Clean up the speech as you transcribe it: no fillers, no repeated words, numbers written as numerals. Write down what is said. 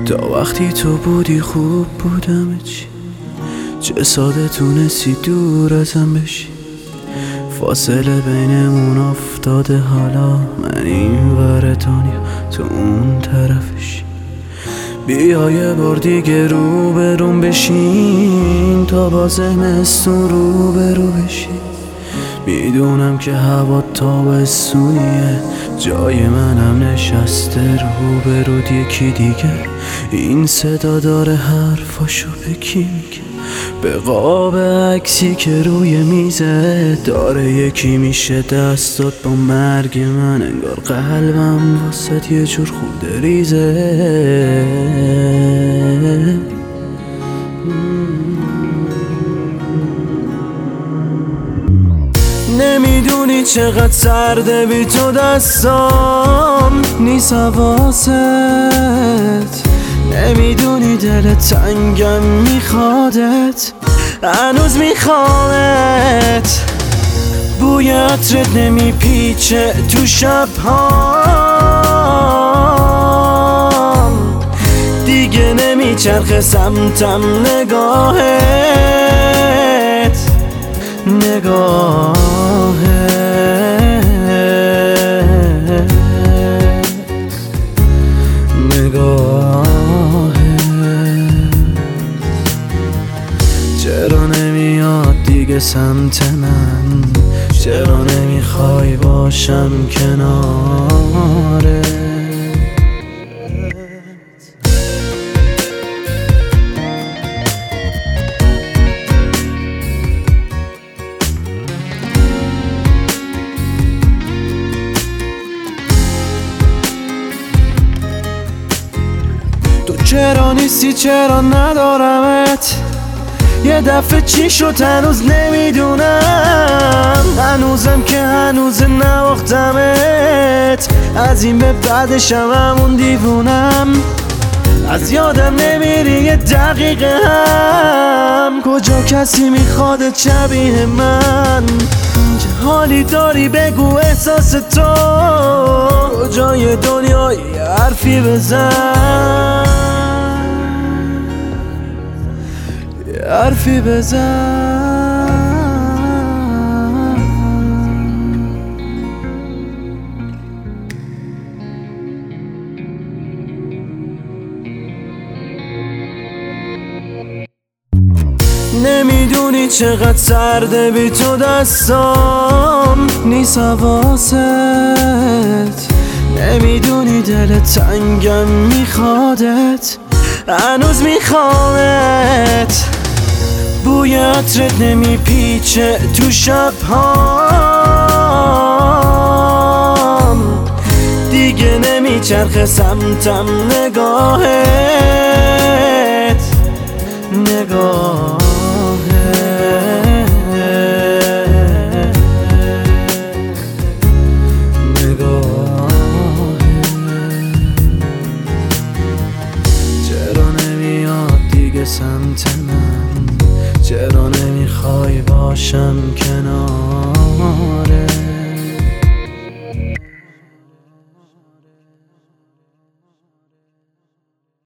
تا وقتی تو بودی خوب بودم چی؟ چه ساده تونستی دور ازم بشی. فاصله بینمون افتاده، حالا من این ور دنیا تو اون طرفشی. بیا یه بار دیگه روبروم بشین تا با زمستون روبرو بشی. میدونم که هوا تابستونیه، جای منم نشسته روبرود یکی دیگه. این صدا داره حرفاشو به کی میگه؟ به قاب عکسی که روی میزه داره یکی میشه دستات با مرگ من. انگار قلبم واسه یه جور خورده ریزه. نمیدونی چقدر سرده بی تو دستام نیست حواست. نمیدونی دل تنگم میخوادت، هنوز میخوادت. بوی عطرت نمیپیچه تو شبهام، دیگه نمیچرخه سمتم نگاهت. چرا نمیاد دیگه سمت من؟ چرا نمیخوای باشم کناره؟ تو چرا نیستی؟ چرا ندارمت؟ یه دفعه چی شد هنوز نمیدونم. هنوزم که هنوز نواختمت، از این به بعدشم همون دیوونم. از یادم نمیری یه دقیقه هم، کجا کسی میخواد شبیه من؟ چه حالی داری بگو احساس تو، کجای دنیا یه حرفی بزن، حرفی بزن. نمیدونی چقدر سرده بی تو دستام نیست حواست. نمیدونی دل تنگم میخوادت، هنوز میخوادت. بوی عطرت نمیپیچه تو شبهام، دیگه نمیچرخه سمتم نگاهت. چرا نمیاد دیگه سمت من؟ چرا نمیخوای باشم کناره؟